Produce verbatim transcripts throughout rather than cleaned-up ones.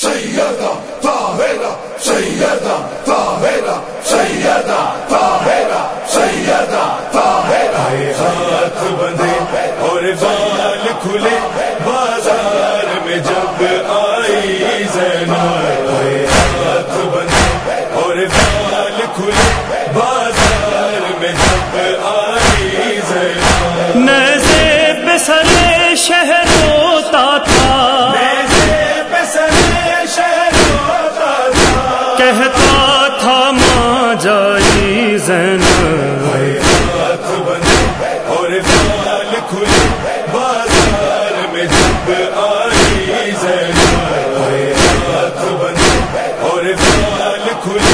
سیدہ طاہرہ سیدہ طاہرہ سیدہ طاہرہ سیدہ طاہرہ، ہاتھ بندھے اور بال کھلے بازار میں جب آئی زینب، ہاتھ بندھے اور بال کھلے بازار میں جب آئی زینب، نیزے پہ سرے شہر روتا تھا، کہتا تھا ماں جائی زینب، ہاتھ بندھے اور بال کھلے بازار میں جب آئی زینب، ہاتھ بندھے اور بال کھلے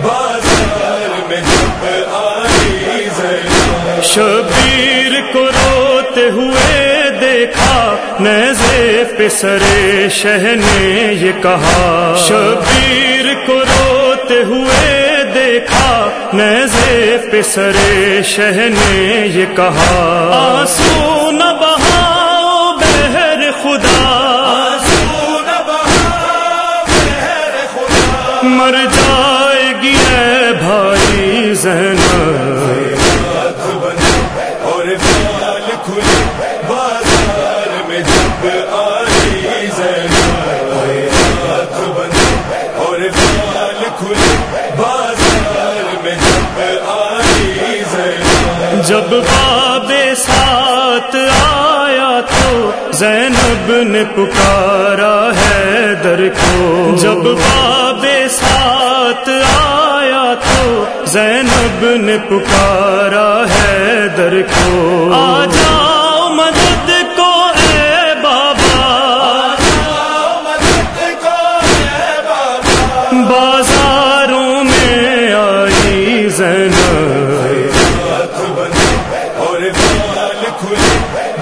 بازار میں جب آئی زینب، شبیر کو روتے ہوئے دیکھا، نیزے پہ سرے شہ نے یہ کہا، شبیر کو روتے ہوئے دیکھا، نیزے پہ سرے شہ نے یہ کہا، آنسو نہ بہاؤ بہر خدا، آنسو نہ بہاؤ بہر خدا، مر جائے گی اے بھائی زینب، ہاتھ بندھے اور بال کھلے بازار میں جب آئی زینب، ہاتھ بندھے اور بال کھلے بازار میں جب آئی زینب، جب باب ساتھ آیا تو زینب نے پکارا حیدر کو، جب باب ساتھ آیا تو زینب نے پکارا حیدر کو، آ جاؤ مدد کو اے بابا، آ جاؤ مدد کو اے بابا، بازاروں میں آئی زینب، ہاتھ بندھے اور بال کھلے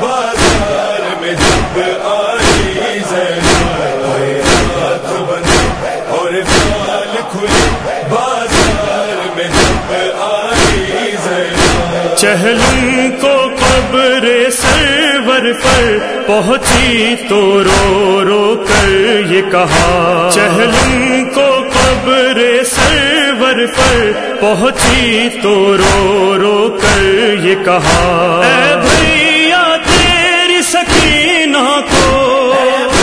بازار میں جب آئی زینب، ہاتھ بندھے اور بال کھلے بازار میں جب آئی زینب، چہلم کو قبر سرور پر پہنچی تو رو رو کر یہ کہا، چہلم کو قبر سرور پر پہنچی تو رو رو کر یہ کہا، اے بھیا تیری سکینہ کو،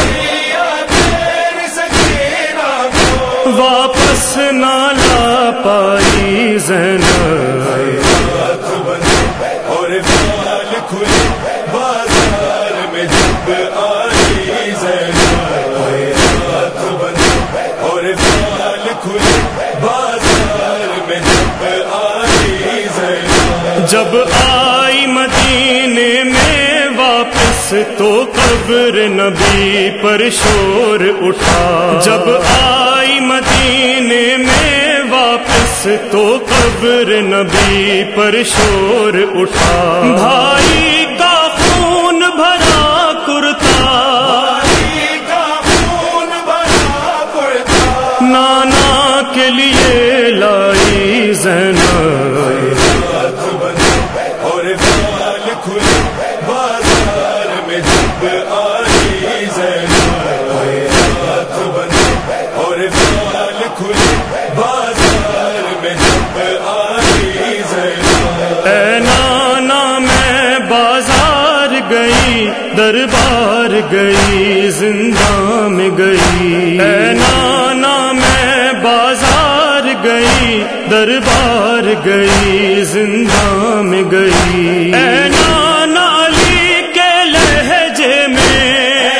واپس نہ لا پائی زینب، ہاتھ بندھے اور بال کھلے بازار میں جب آئی زینب، ہاتھ بندھے اور بال کھلے بازار میں جب آئی زینب، جب آئی مدینے میں واپس تو قبر نبی پر شور اٹھا، جب آئی مدینے میں واپس تو قبر نبی پر شور اٹھا، بھائی کا خون بھرا کرتا، بھائی کا خون بھرا کرتا، نانا کے لیے لائی زینب، ہاتھ بندھے اور بال کھلے بازار میں جب آئی زینب، ہاتھ بندھے اور بال کھلے بازار میں جب آئی زینب، اے نانا میں بازار گئی، دربار گئی، زندہ میں گئی، اے نانا میں بازار گئی، دربار گئی، زندہ میں گئی، اے نانا علی کے لہجے میں،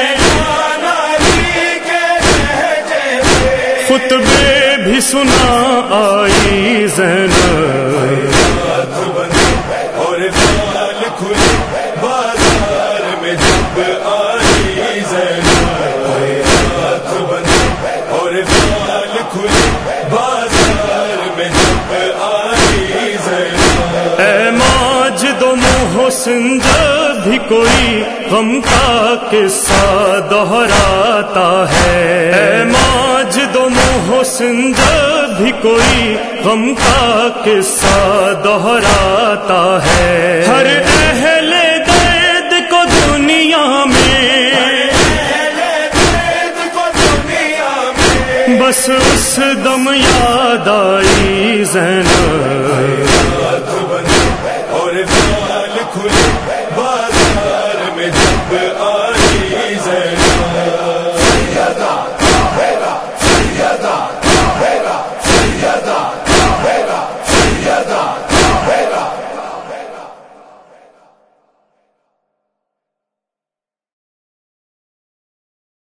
خطبے بھی سنا آئی زینب، ہاتھ بندھے اور بال کھلے بازار میں جب آئی زینب، ہاتھ بندھے اور بال کھلے بازار میں جب آئی زینب، اے ماجد و محسن جب بھی کوئی غم کا قصہ دہراتا ہے، اے ماجد و محسن جب بھی کوئی غم کا قصہ دہراتا ہے، ہر اہل درد کو دنیا میں، اہل درد کو دنیا بس اس دم یاد آئی زینب